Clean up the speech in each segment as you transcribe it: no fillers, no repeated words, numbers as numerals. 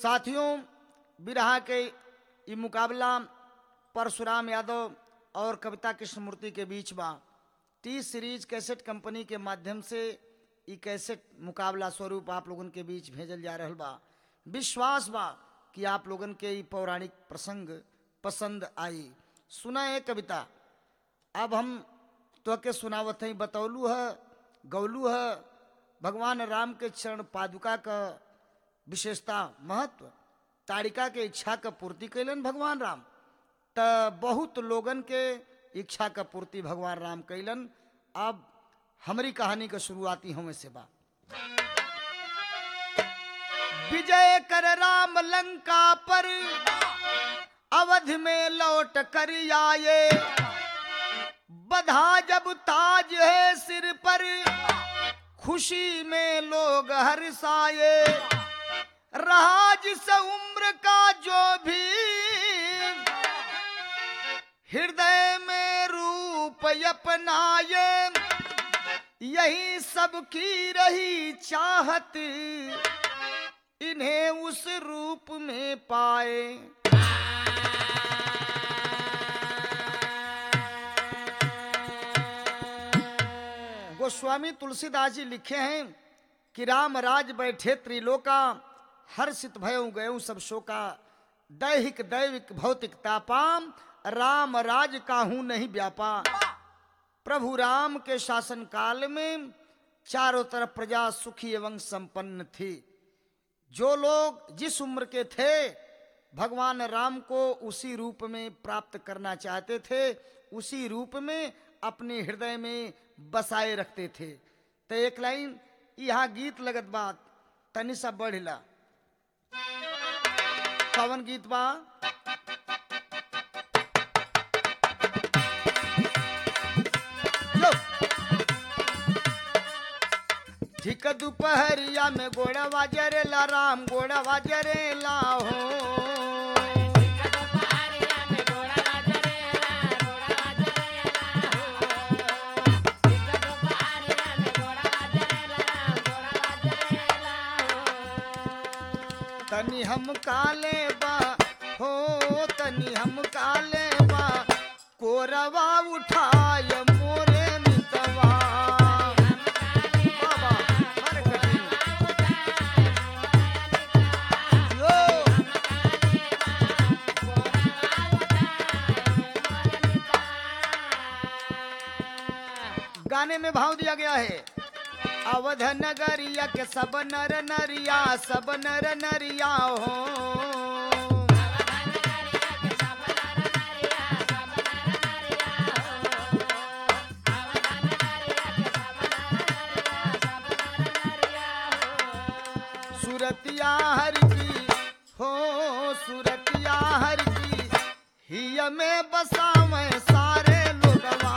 साथियों, बिरहा के ये मुकाबला परशुराम यादव और कविता कृष्णमूर्ति के बीच बा। टी सीरीज कैसेट कंपनी के माध्यम से ये कैसेट मुकाबला स्वरूप आप लोगन के बीच भेजल जा रहल बा। विश्वास बा कि आप लोगन के ये पौराणिक प्रसंग पसंद आई। सुना है कविता। अब हम तो के सुनावत हैं, बतौलू है, गौलू है भगवान राम के चरण पादुका का विशेषता महत्व, ताड़िका के इच्छा का पूर्ति कैलन भगवान राम। त बहुत लोगन के इच्छा का पूर्ति भगवान राम कैलन। अब हमारी कहानी का शुरुआती हमें से बा। विजय कर राम लंका पर, अवध में लौट कर आए। बधा जब ताज है सिर पर, खुशी में लोग हर्षाए। रहा जिस उम्र का जो भी, हृदय में रूप अपनाए। यही सबकी रही चाहत, इन्हें उस रूप में पाए। गोस्वामी तुलसीदास जी लिखे हैं कि राम राज बैठे त्रिलोका, हर्षित भयउ गयउ सब शोका। दैहिक दैविक भौतिक तापाम, राम राज काहू नहीं व्यापा। प्रभु राम के शासन काल में चारों तरफ प्रजा सुखी एवं संपन्न थी। जो लोग जिस उम्र के थे भगवान राम को उसी रूप में प्राप्त करना चाहते थे, उसी रूप में अपने हृदय में बसाए रखते थे। तो एक लाइन यहाँ गीत लगत बात तनि सा बढ़िला। कवन गीत बा? ठीक दोपहरिया में गोड़वा जरेला राम, गोड़वा जरेला हो। तनी हम काले बा हो, तनी हम काले बा, कोरवा उठाय मोरे मितवा। बाबा हर कठिन गाने में भाव दिया गया है। अवध नगरिया के सब नर नरिया, सब नर नरिया हो। सुरतिया हर की हो, सुरतिया हर की हिय में बसावे सारे लोगवा।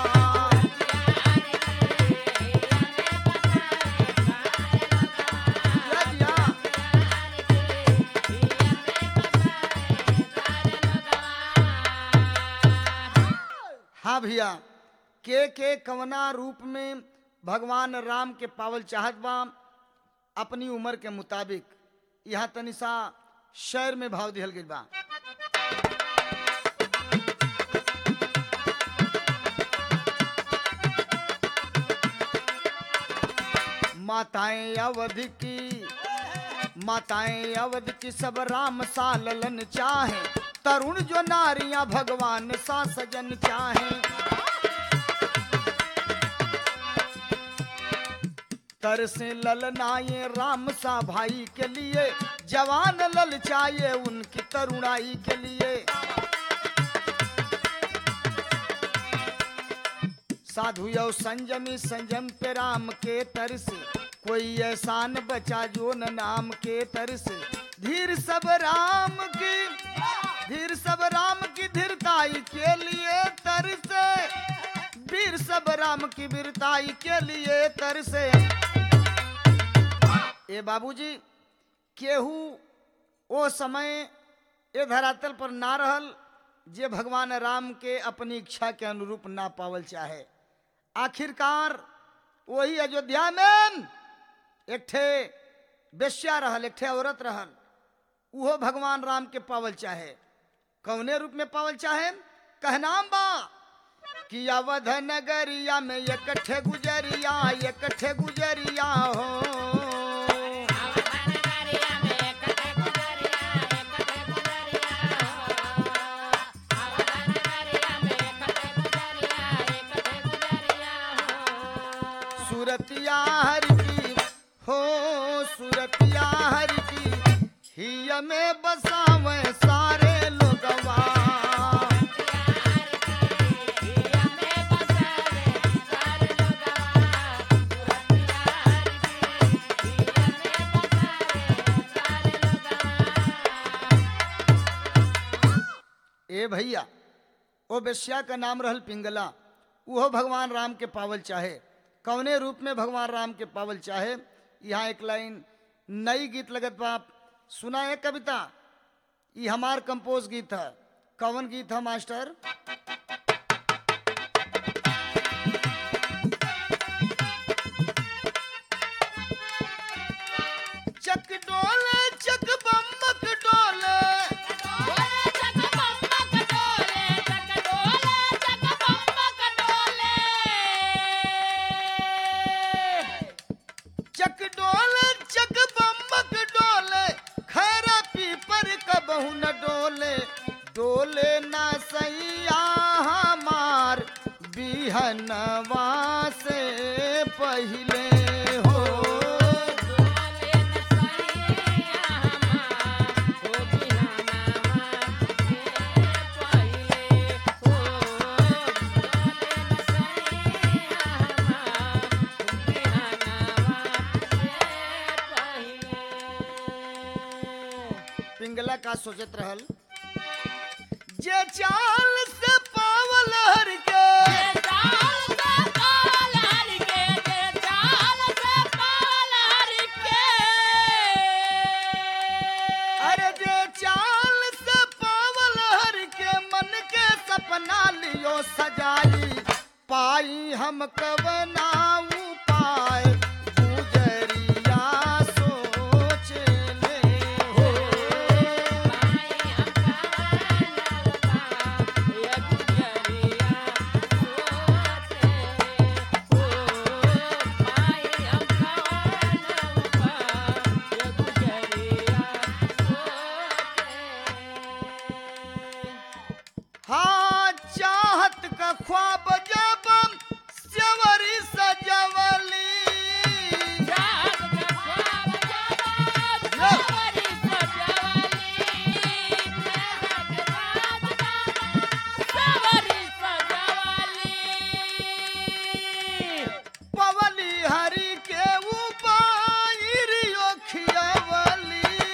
हाँ भैया, के कवना रूप में भगवान राम के पावल चाहत बा अपनी उम्र के मुताबिक। यहाँ तनिसा शेर में भाव दिहल गइल बा। माताएं अवध की सब राम सा ललन चाहे। तरुण जो नारियां भगवान सा सजन चाहे। तरसे ललनाए राम सा भाई के लिए, जवान ललचाए उनकी तरुणाई के लिए। साधु यो संयमी संयम पे राम के तरसे, कोई एहसान बचा जो न नाम के तरसे। धीर सब राम की धीरताई के लिए तरसे, वीर सब राम की वीरताई के लिए तरसे। ए बाबूजी, केहू ओ समय ए धरातल पर ना रहल जे भगवान राम के अपनी इच्छा के अनुरूप ना पावल चाहे। आखिरकार वही अयोध्या में एक ठे बेश्या रहल, एक ठे औरत रहल। उहो भगवान राम के पावल चाहे। कौने रूप में पावल चाहे? कहनाम बा कि अवध नगरिया में एक ठे गुजरिया हो। सूरतिया हर की हो, सूरतिया हर की हिया में बसावे सारे लोगवा। ए भैया, ओ बेश्या का नाम रहल पिंगला, वो भगवान राम के पावल चाहे। कौने रूप में भगवान राम के पावल चाहे? यहाँ एक लाइन नई गीत लगत बा, सुना है कविता। ये हमार कंपोज गीत है। कौन गीत है मास्टर? चक डोले चक बम्बक डोले, चक डोले चक बम्बक डोले, खैरा पीपर कबहू न डोले। डोले न सैया हमार बिहनवा से पहिले हो। पिंगला का सोचत रहल, जे चाल से पावल हर के, अरे जे चाल से पावल हर के, मन के सपना लियो सजाई। पाई हम कवना उपाय, गुजरिया सोच ले हो। हाँ चाहत का ख्वाब जब सेवरी सजवली, पवली हरि के ऊपर खियवली।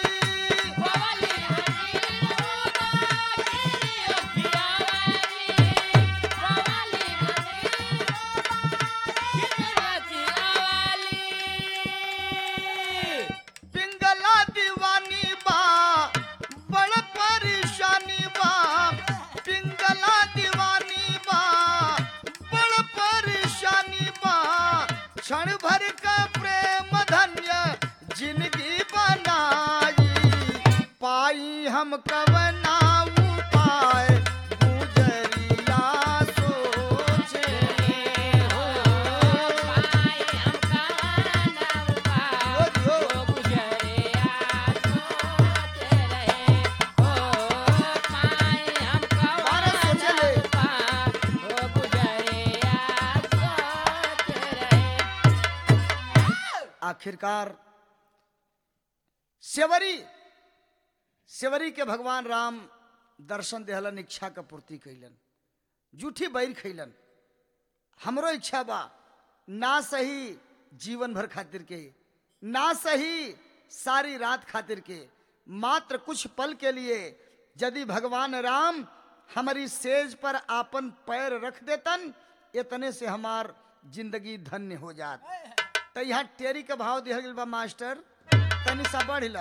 पिंगला दीवानी बा बड़ परेशानी बा, पिंगला दीवानी बा बड़ परेशानी बा। क्षण भर का प्रेम धन्य जिंदगी बनाई, पाई हम कवना उपाय, गुजरिया सोच ले हो। अरे सोच ले। आखिरकार सेवरी के भगवान राम दर्शन देहलन, इच्छा का पूर्ति कैलन, जूठी बैर खैलन। हमरो इच्छा बा, ना सही जीवन भर खातिर के, ना सही सारी रात खातिर के, मात्र कुछ पल के लिए यदि भगवान राम हमारी सेज पर आपन पैर रख देतन, इतने से हमार जिंदगी धन्य हो जात। तो यहाँ टेरी का भाव दिया गया बा मास्टर, तनी सा बढ़िला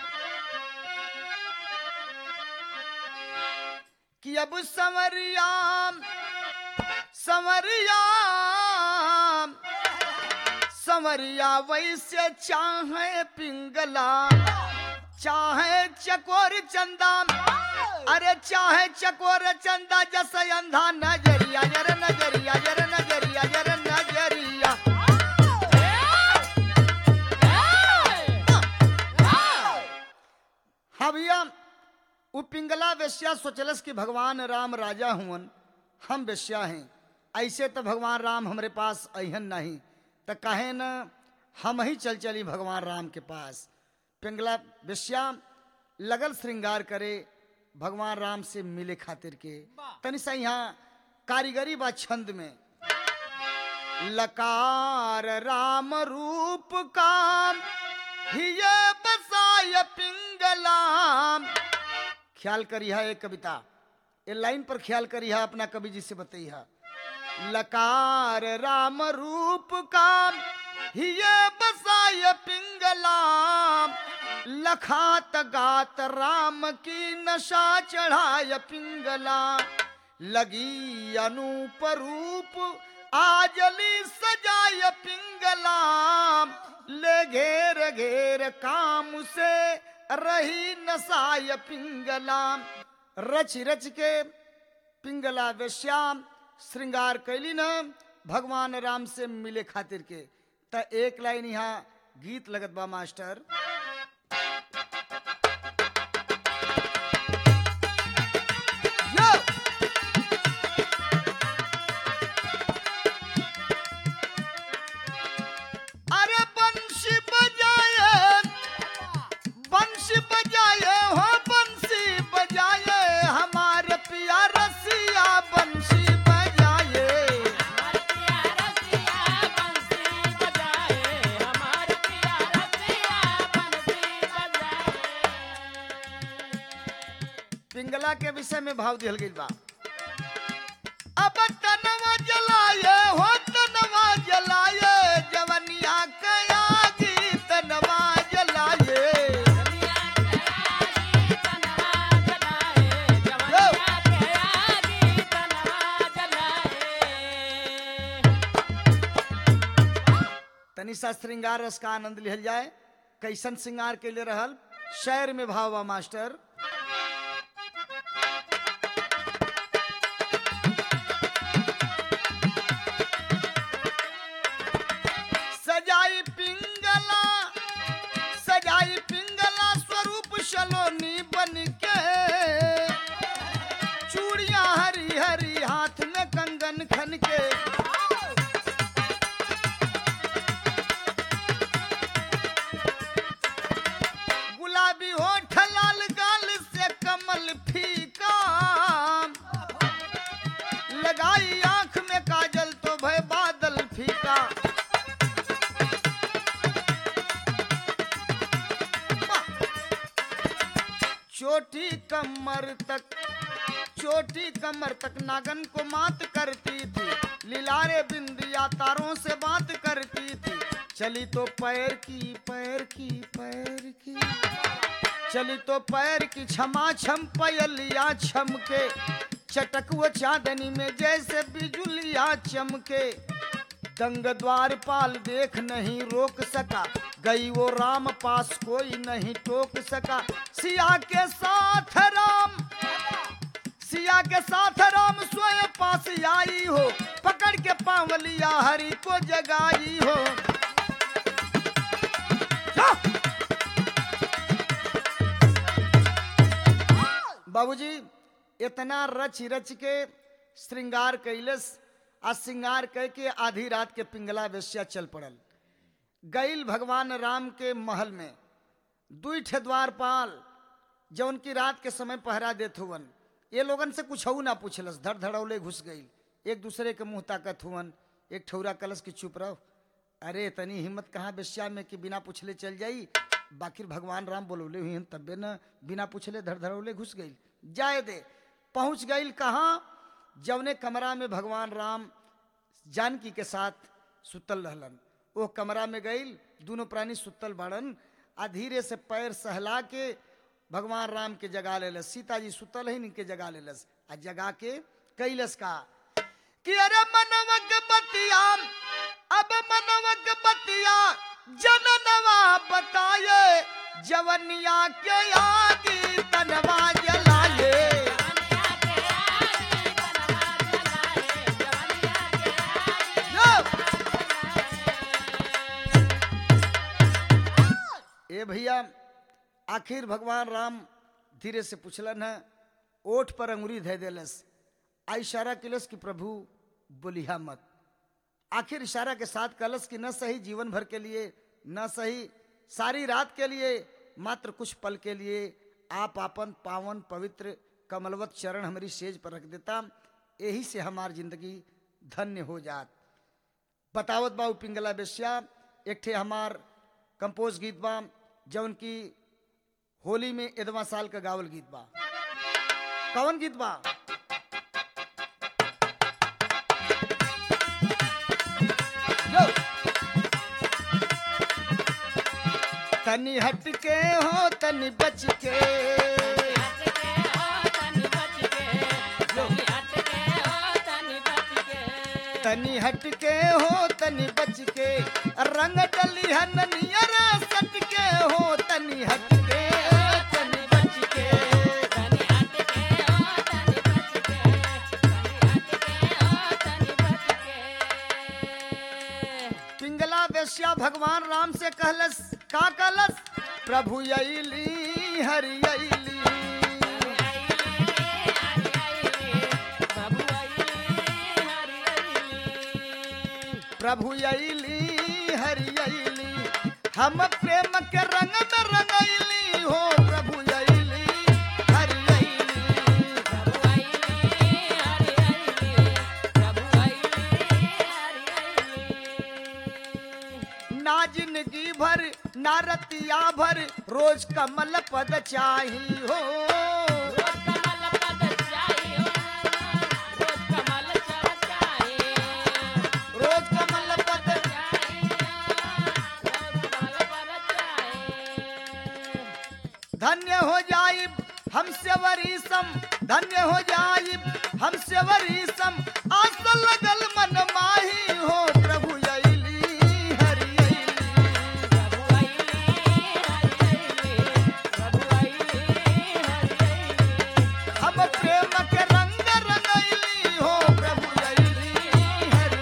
कि अब संवरिया संवरिया संवरिया वैसे चाहे पिंगला, चाहे चकोर चंदा, अरे चाहे चकोर चंदा जस अंधा नजरिया, जर नजरिया, जर नजरिया, जर नजरिया। हाँ भैया, वो पिंगला वेश्या सोचलस कि भगवान राम राजा हुवन, हम वेश्या हैं, ऐसे तो भगवान राम हमारे पास अहन नहीं, तो कहे न हम ही चल चली भगवान राम के पास। पिंगला वेश्या लगल श्रृंगार करे भगवान राम से मिले खातिर के। तनि सा यहाँ कारीगरी बा छंद में, लकार राम रूप काम हिये बसाय पिंगला। ख्याल करिहा एक कविता, ये लाइन पर ख्याल करिहा, अपना कवि जी से बतैहा। लकार राम रूप काम हिये बसाय पिंगला, लखात गात राम की नशा चढ़ाय पिंगला। लगी अनूप रूप आजली सजाय पिंगला, ले घेर घेर काम से रही नसाय पिंगला। रच रच के पिंगला वेश्या श्रृंगार कैली न भगवान राम से मिले खातिर के। त एक लाइन यहाँ गीत लगत बा मास्टर, यो! अरे बंशी बजाए, बंशी बजाए हो बंशी बजाए, हमारे पिया रसिया बंशी बजाए। पिंगला के विषय में भाव दिहल गइल बा, अब तनवा जलाए हो तनवा जलाए, जवनिया कया गी तनवा जलाए। तनि सा श्रृंगार रस का आनंद लिहल जाए। कैसन श्रृंगार के लिए रहल, शहर में भाव बा मास्टर, सजाई पिंगला, सजाई पिंगला स्वरूप सलोनी बन के, चूड़ियां हरी हरी हाथ में कंगन खन के। गुलाबी होठ लाल गाल से कमल फीका, लगाई आंख में काजल तो भय बादल फीका। चोटी कमर तक, चोटी कमर तक नागन को मात करती थी, लिलारे बिंदिया तारों से बात करती थी। चली तो पैर की, पैर की, पैर की, चली तो पैर की क्षमा छम पयलिया छमके, चटक वो चांदनी में जैसे बिजुलिया चमके। दंग द्वारपाल देख नहीं रोक सका, गई वो राम पास कोई नहीं टोक सका। सिया के साथ राम, सिया के साथ राम सोए पास आई हो, पकड़ के पावलिया हरि को जगाई हो। बाबूजी इतना रच रच के श्रृंगार कैलस, आ श्रृंगार कह के आधी रात के पिंगला वेश्या चल पड़ल। गईल भगवान राम के महल में, दुई ठे द्वारपाल जौन की रात के समय पहरा देत हुवन, ये लोगन से कुछ ना पूछलस, धड़ धड़ौले घुस गईल। एक दूसरे के मुंह ताकत हुवन, एक ठौरा कलस की चुप रहो, अरे तनी हिम्मत कहाँ वेश्या में कि बिना पूछले चल जाई। बाकिर भगवान राम बोलौले हुई तब्बे न बिना पूछले धड़ धड़ौले घुस गईल। जाए दे, पहुंच गईल कहाँ, जवने कमरा में भगवान राम जानकी के साथ सुतल रहलन, वो कमरा में गईल। दोनों प्राणी सुतल बाड़न, आ धीरे से पैर सहला के भगवान राम के जगा लेलस। सीता जी सुतल है, इनके जगा लेलस, आ जगा के कैलस का कि अरे मनवक बतिया, अब मनवक बतिया जननवा बताए, जवनिया के आगी तनवा जलाए। ए भैया, आखिर भगवान राम धीरे से पूछलन है, ओठ पर अंगुरी धे देलस, आ इशारा किलस कि प्रभु बोलिहा मत। आखिर इशारा के साथ कलस कि न सही जीवन भर के लिए, न सही सारी रात के लिए, मात्र कुछ पल के लिए आप आपन पावन पवित्र कमलवत चरण हमारी सेज पर रख देता, यही से हमार जिंदगी धन्य हो जात। बतावत बा पिंगला बेश्या एक ठे हमार कंपोज गीत बा, जौन की होली में एदवा साल का गावल गीत बा। कौन गीत बा? तनी हट के हो तनी बच के, तनी हट के हो तनी बच के, रंग डली है ननियर सट के हो, तनी हट के तनी बच के। पिंगला वेश्या भगवान राम से कहलस, का कहलस? प्रभु अइली हरि अइली, प्रभु अइली हरि अइली, हम प्रेम के रंग में रंगैली हो, प्रभु अइली हरि अइली। ना जिंदगी भर ना रतिया भर रोज कमल पद चाही हो, धन्य हो जाइब हमसे वरीसम, धन्य हो जाइब हमसे वरीसम, आस लगल मन माही हो, प्रभु अइली हरि अइली, हम प्रेम के रंग रंगैली हो, प्रभु अइली हरि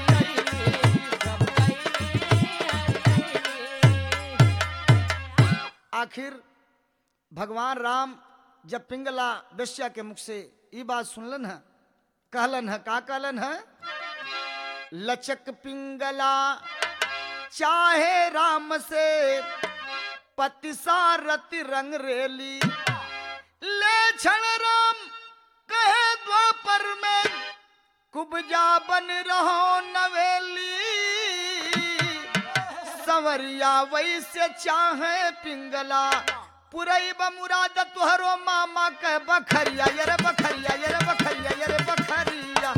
अइली। आखिर भगवान राम जब पिंगला वेश्या के मुख से ये बात सुनलन है, कहलन है, का कहलन है? लचक पिंगला चाहे राम से पति सारथी रंग रेली, ले क्षण राम कहे द्वापर में कुब्जा बन रहो नवेली, संवरिया वैसे चाहे पिंगला पुरई बमुराद तुहरो मामा कह बखरिया, ये रे बखरिया, ये रे बखरिया, ये रे बखरिया।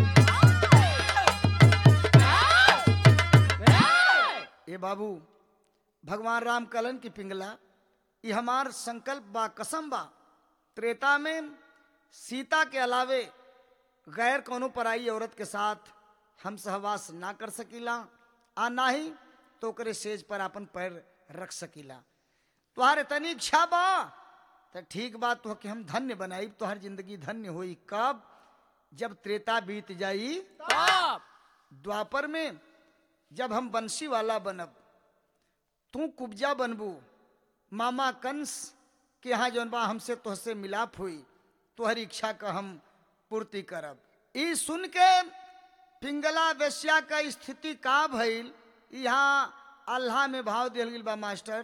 ए बाबू, भगवान राम कलन की पिंगला, ये हमार संकल्प बा, कसम बा, त्रेता में सीता के अलावे गैर कोनो पराई औरत के साथ हम सहवास ना कर सकीला, आ ना ही तो करे सेज पर अपन पैर रख सकीला। तुहार इतनी इच्छा बा तो ठीक बात हो कि हम धन्य बनाई, तुहार जिंदगी धन्य होई। कब? जब त्रेता बीत जाई, द्वापर में जब हम बंसी वाला बनब, तू कुब्जा बनबू, मामा कंस के यहाँ जौन बा हमसे तोहसे मिलाप हुई, तुहरी इच्छा का हम पूर्ति करब। ई सुन के पिंगला वेश्या का स्थिति का भइल, यहाँ अल्लाह में भाव दिल गिल बा मास्टर।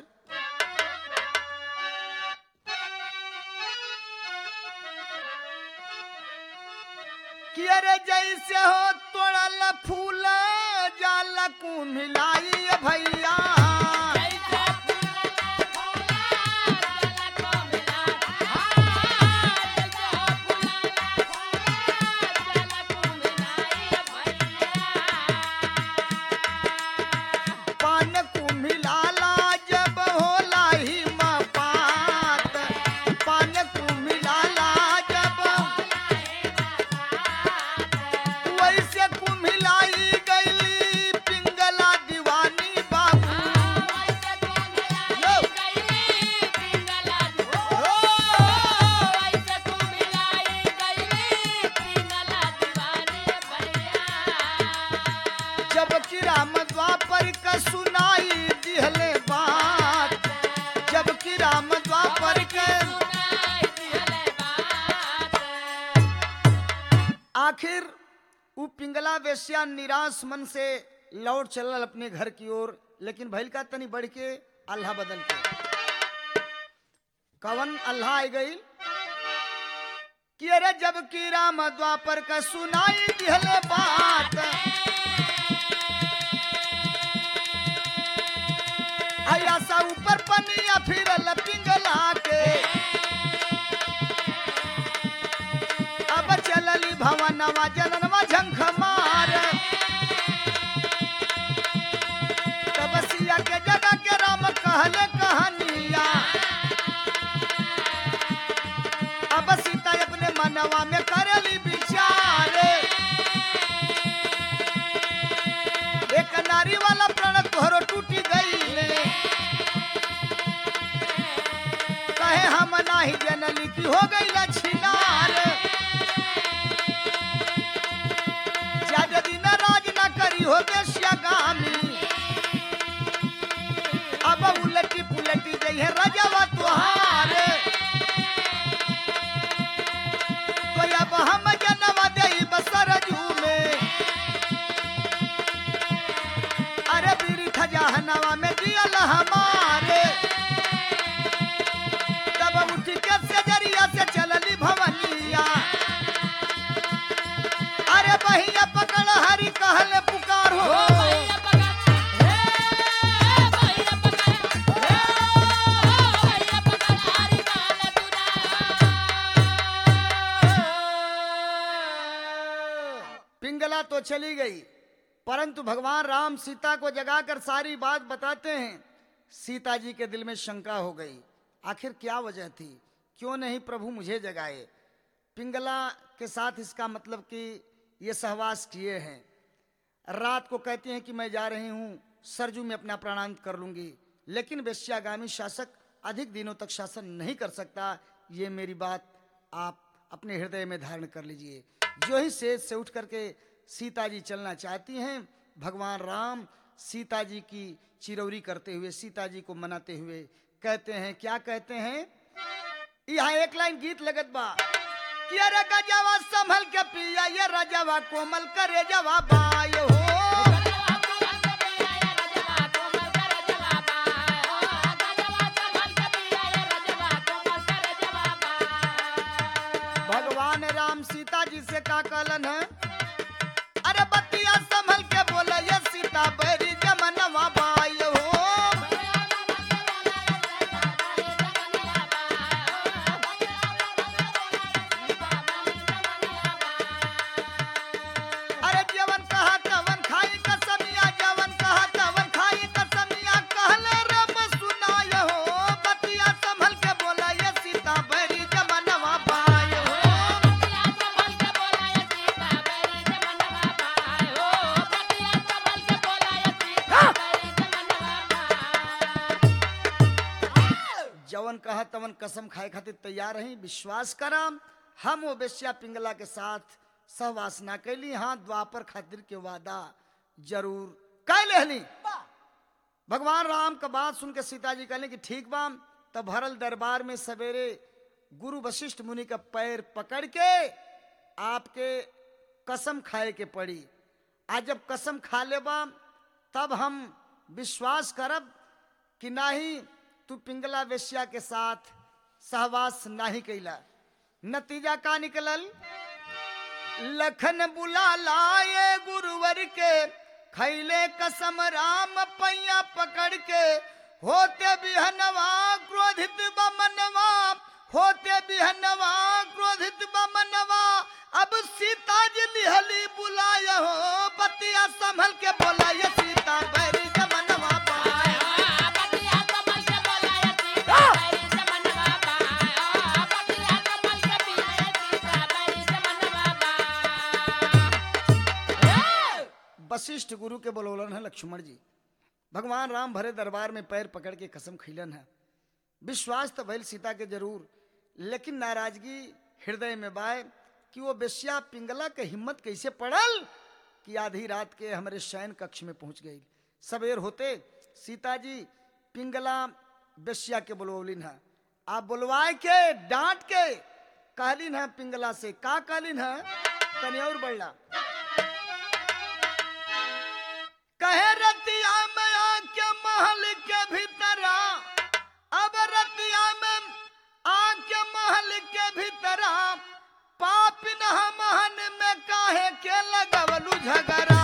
कि अरे जैसे हो तोड़ल फूल जाल को मिलाई भैया, वैसे कुम्हिलाई गईली पिंगला दीवानी बाबू। जबकि राम द्वापर का सुनाई दिहले बात, जबकि राम द्वापर के आखिर वो पिंगला वेश्या निराश मन से लौट चलल अपने घर की ओर, लेकिन भइल का तनी बढ़ के अल्लाह बदल के कवन अल्लाह आई गई कि अरे जबकि राम द्वापर का सुनाई दिहले बात, आया सा ऊपर पनिया फिरल पिंगला के, अब चलली भवनवा जननवा झंख मार, तब सिया के जगह के राम कहले कहानिया, अब सीता अपने मनवा में करली विचार, एक नारी वाला प्रण तोहरो टूटी गई, कहे हम नाही जनली की हो गई लछिनार, ज्यादा दिन राज न करी हो बेश्यागामी, अब उलटी पुलटी गई है रजवा तुहार, तो अब हम जनवा दई बसरजू में, अरे बीरी खजानवा में दियल हमारे, तब उठ के सजरिया से चलली भवनिया, अरे बहिया पकड़ हरि कहले पुकार हो, पिंगला तो चली गई, परंतु भगवान राम सीता को जगाकर सारी बात बताते हैं। सीता जी के दिल में शंका हो गई, आखिर क्या वजह थी, क्यों नहीं प्रभु मुझे जगाए। पिंगला के साथ इसका मतलब कि ये सहवास किए हैं। रात को कहती हैं कि मैं जा रही हूँ सरजू में अपना प्राणांत कर लूंगी, लेकिन वेश्यागामी शासक अधिक दिनों तक शासन नहीं कर सकता, ये मेरी बात आप अपने हृदय में धारण कर लीजिए। जो ही सेज से उठ करके सीता जी चलना चाहती हैं, भगवान राम सीता जी की चिरौरी करते हुए, सीता जी को मनाते हुए कहते हैं, क्या कहते हैं, यहाँ एक लाइन गीत लगत बा कि अरे गजवा संभल के पिया ये रजवा कोमल करे जवा बाय हो, भगवान राम सीता जी से का कहलन है, अरे बतिया संभल के बोले ये सीता बैरी जमनवा बाय हो, अरे जवन कहा तवन खाई कसमिया, जवन कहा तवन खाई कसमिया, कहले रब सुनाय हो, बतिया संभल के बोला ये सीता बैरी जमनवा बाय हो, जवन कहा तवन कसम खाए खातिर तैयार रही। विश्वास करा हम वो बेश्या पिंगला के साथ सहवास ना कैली, हाँ द्वापर खातिर के वादा जरूर कै लेहली। भगवान राम का बात सुन के सीता जी कहले कि ठीक बा। तब भरल दरबार में सवेरे गुरु वशिष्ठ मुनि का पैर पकड़ के आपके कसम खाए के पड़ी। आज जब कसम खा लेबा तब हम विश्वास करब कि नाही तू पिंगला वेश्या के साथ सहवास नहीं कैला। नतीजा का निकलल, लखन बुला लाए गुरुवर के, खैले कसम राम पैया पकड़ के, होते बिहनवा क्रोधित बमनवा, होते बिहनवा क्रोधित बमनवा, अब सीता जी लिहली बुलाया हो, बतिया संभल के बोला ये सीता बैरी जमनवा पाया, वशिष्ठ गुरु के बोलोलन है लक्ष्मण जी। भगवान राम भरे दरबार में पैर पकड़ के कसम खिलन है। विश्वास तो भइल सीता के जरूर, लेकिन नाराजगी हृदय में बाय कि वो बेश्या पिंगला के हिम्मत कैसे पड़ल कि आधी रात के हमारे शयन कक्ष में पहुंच गई। सवेर होते सीता जी पिंगला बेश्या के बुलवलिन है। आप बुलवाए के डांट के कहलिन है पिंगला से, का कहलिन है तनी और बढ़ला। कहे रतिया में आके महल के भीतरा, अब रतिया में आके महल के भीतरा, पापिन हमहन में काहे के लगवलू झगड़ा।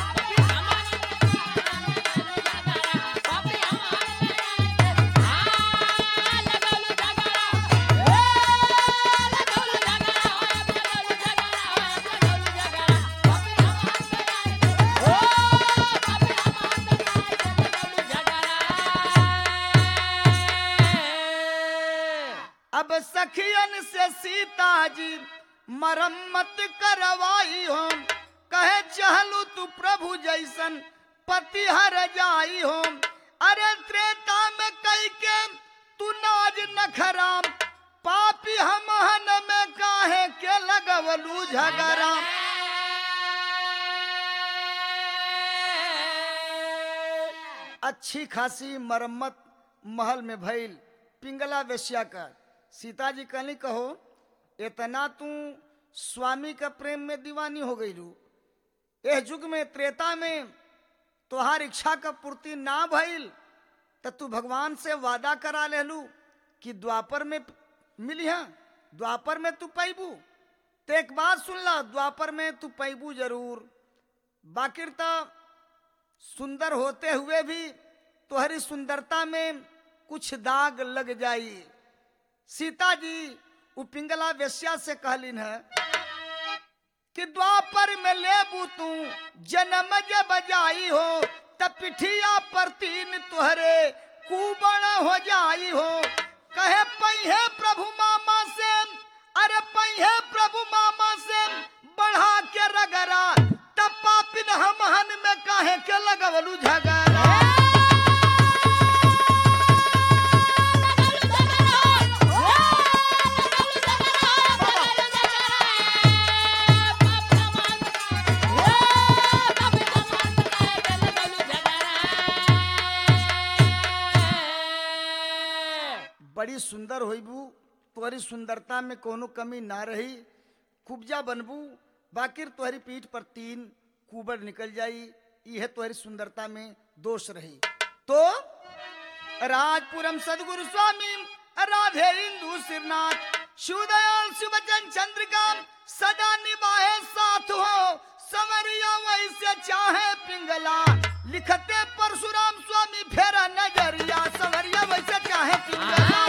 अब सखियन से सीता जी मरम्मत करवाई हो, कहे चहलू तू प्रभु जैसन पति हर जाई हो। अरे त्रेता में कई के तू नाज नखराम, पापी हमहन में काहे के लगवलू झगड़ा। अच्छी खासी मरम्मत महल में भइल पिंगला वेश्या का। सीता जी कहली कहो इतना तू स्वामी का प्रेम में दीवानी हो गई लू, इस युग में त्रेता में तोहार इच्छा का पूर्ति ना भइल तो तू भगवान से वादा करा ले लू कि द्वापर में मिली है, द्वापर में तू पैबू। तो एक बात सुन ला, द्वापर में तू पैबू जरूर, बाकिर तो सुंदर होते हुए भी तोहरी सुंदरता में कुछ दाग लग जाई। सीता जी उ पिंगला वेश्या से कहलिन है कि द्वापर में लेबू तू जन्म जब जाई हो, तब पिठिया पर तीन तुहरे कुबड़ हो जाई हो। कहे पहिए प्रभु मामा से, अरे पहिए प्रभु मामा से बढ़ा के रगरा, तब पापिन हमहन में काहे के लगवलू झगड़ा। बड़ी सुंदर होइबू, तुम्हारी सुंदरता में कोनो कमी ना रही, कुब्जा बनबू, बाकिर तुम्हारी पीठ पर तीन कुबड़ निकल जाई, यह तुम्हारी सुंदरता में दोष रही। तो राजपुरम सदगुरु स्वामी राधे इंदु सिरनाथ शिवदयाल शिवचन चंद्रिका सदा निभाए साथ हो, समरिया वैसे चाहे पिंगला, लिखते परशुराम स्वामी फेरा नजरिया, समरिया वैसे चाहे पिंगला।